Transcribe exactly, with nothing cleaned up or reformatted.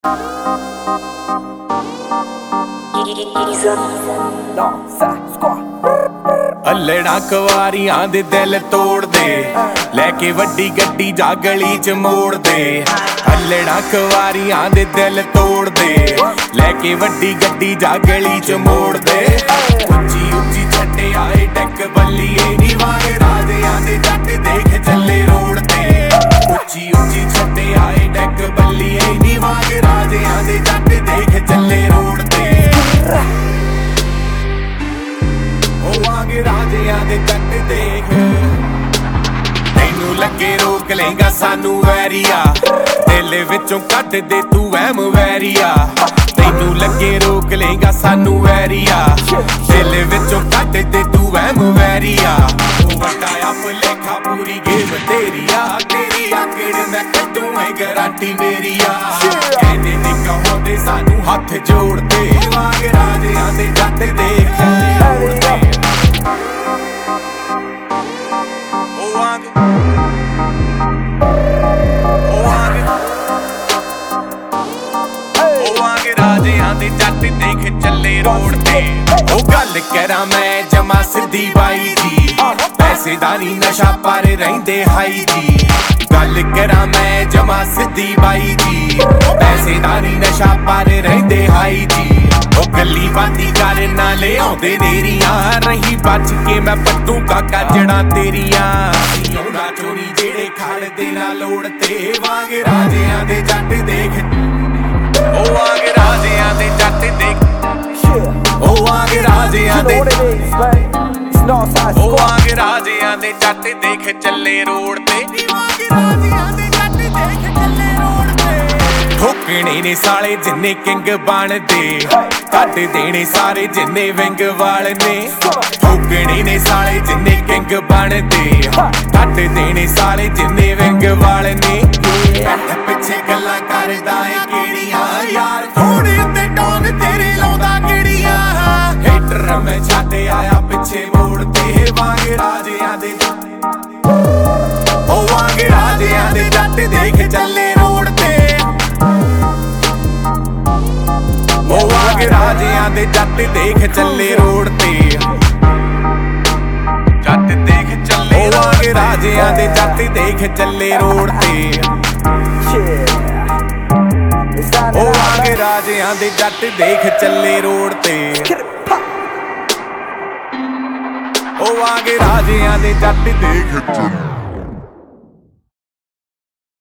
अल्लड़ा कवारियां दे दिल तोड़ दे, लैके वड्डी गड्डी जा गली च मोड़ दे। अल्लड़ा कवारियां दे दिल तोड़ दे, लैके वड्डी गड्डी जा गली च मोड़ दे। उच्ची उच्ची छड्डे आए टैक बल्लिए नी वाग राजियां दे जट देख चले रोड ते। उच्ची उच्ची छड्डे आए टैक बल्लिए नी वाग राजियां दे जट देख चले रोड ते। राजियां दे जट देख तैनू लगे रोक लेगा सानू वैरिया, दिल विचों कट दे तू वहम वैरिया। तैनू लगे रोक लेगा सानू वैरिया, दिल विचों कट दे तू वहम वैरिया। वटाया भुलेखा पूरी गेम तेरिया, तेरी आकड़ मैं कटू है गारंटी मेरिया। कहते ने कहो दे सानू हाथ जोड़ दे, वाग राजियां दे जट देख राजियां दे जट देख चले रोड ते। ओ गल करा मैं जमा सिद्धी बाई जी, पैसे दा नी नशा पर रहिंदे हाई जी। गल करा मैं जमा सिद्धी बाई जी, पैसे दा नी नशा पर रहिंदे हाई जी। ओ गली बाती कर ना ले आउंदे नेरियां, रही बच के मैं पट्टू काका जड़ा तेरियां। औंदा चोरी जेड़े खड़ दे ना लोड़ ते, वाग राजियां दे जट देख। ओ वाग राजियां दे जट देख, ओ वाग राजियां दे, ओ वाग राजियां दे जट देख चले रोड ते। ठोकने ने साले जिन्ने किंग बनदे, कट देने सारे जिन्ने विंग वाले ने। ठोकने ने साले जिन्ने किंग बनदे, कट देने सारे जिन्ने विंग वाले ने। पिछे गल्लां करदा है केड़ियां यार, थोड़े ते टोंग तेरे लाउंदा केड़ियां। हेटर मैं छड्ड आया पिछे मोड़ ते, वाग राजियां दे, ओ वाग राजियां दे जट देख चले रोड ते। ओ वाग राजियां दे जट देख चले रोड ते, जट देख चले। ओ वाग राजियां दे जट देख चले रोड ते। ओ वाग राजियां दे जट देख चले रोड ते। ओ वाग राजियां दे जट देख चले।